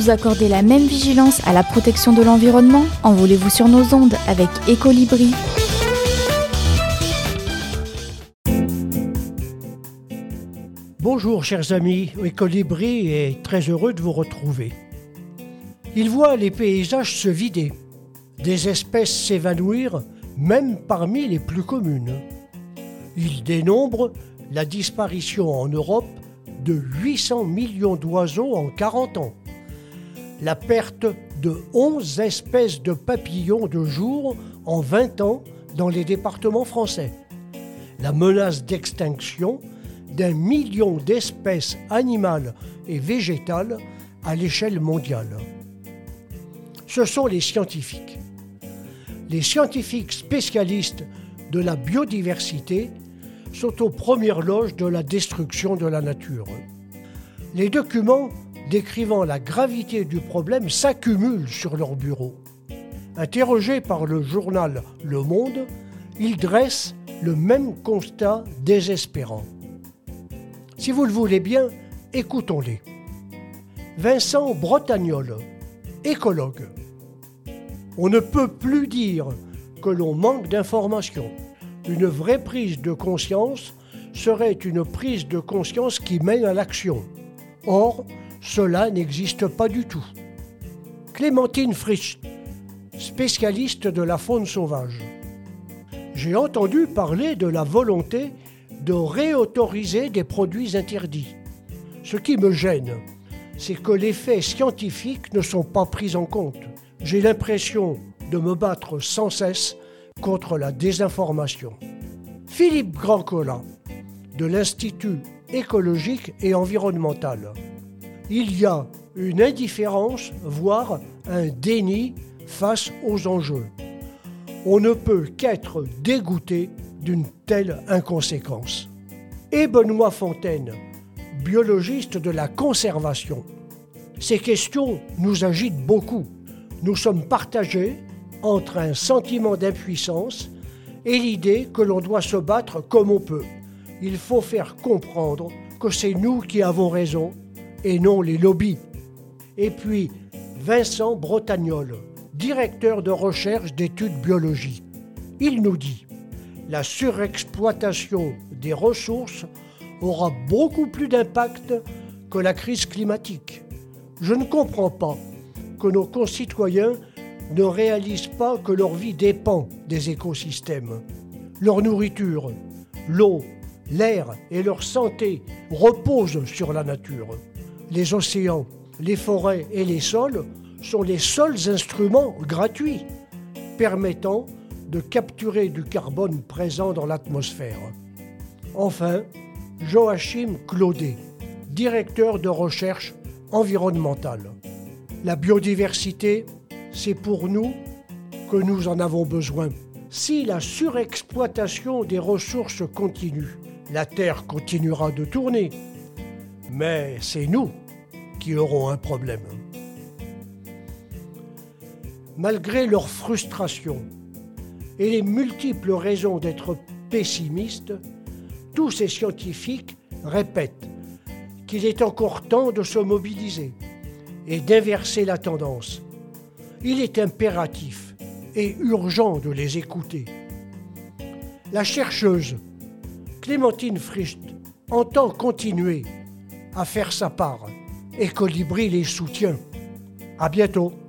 Vous accordez la même vigilance à la protection de l'environnement? Envolez-vous sur nos ondes avec Ecolibri. Bonjour chers amis, Ecolibri est très heureux de vous retrouver. Il voit les paysages se vider, des espèces s'évanouir, même parmi les plus communes. Il dénombre la disparition en Europe de 800 millions d'oiseaux en 40 ans, la perte de 11 espèces de papillons de jour en 20 ans dans les départements français, la menace d'extinction d'1 million d'espèces animales et végétales à l'échelle mondiale. Ce sont les scientifiques. Les scientifiques spécialistes de la biodiversité sont aux premières loges de la destruction de la nature. Les documents décrivant la gravité du problème s'accumulent sur leur bureau. Interrogés par le journal Le Monde, ils dressent le même constat désespérant. Si vous le voulez bien, écoutons-les. Vincent Bretagnol, écologue. On ne peut plus dire que l'on manque d'informations. Une vraie prise de conscience serait une prise de conscience qui mène à l'action. Or, cela n'existe pas du tout. Clémentine Frisch, spécialiste de la faune sauvage. J'ai entendu parler de la volonté de réautoriser des produits interdits. Ce qui me gêne, c'est que les faits scientifiques ne sont pas pris en compte. J'ai l'impression de me battre sans cesse contre la désinformation. Philippe Grandcola, de l'Institut écologique et environnemental. Il y a une indifférence, voire un déni face aux enjeux. On ne peut qu'être dégoûté d'une telle inconséquence. Et Benoît Fontaine, biologiste de la conservation. Ces questions nous agitent beaucoup. Nous sommes partagés entre un sentiment d'impuissance et l'idée que l'on doit se battre comme on peut. Il faut faire comprendre que c'est nous qui avons raison et non les lobbies. Et puis, Vincent Bretagnol, directeur de recherche d'études biologiques. Il nous dit « La surexploitation des ressources aura beaucoup plus d'impact que la crise climatique. Je ne comprends pas que nos concitoyens ne réalisent pas que leur vie dépend des écosystèmes. Leur nourriture, l'eau, l'air et leur santé reposent sur la nature. Les océans, les forêts et les sols sont les seuls instruments gratuits permettant de capturer du carbone présent dans l'atmosphère. » Enfin, Joachim Claudet, directeur de recherche environnementale. La biodiversité, c'est pour nous que nous en avons besoin. Si la surexploitation des ressources continue, la Terre continuera de tourner. Mais c'est nous qui aurons un problème. Malgré leur frustration et les multiples raisons d'être pessimistes, tous ces scientifiques répètent qu'il est encore temps de se mobiliser et d'inverser la tendance. Il est impératif et urgent de les écouter. La chercheuse Clémentine Frisch entend continuer à faire sa part et Ecolibri les soutient. À bientôt.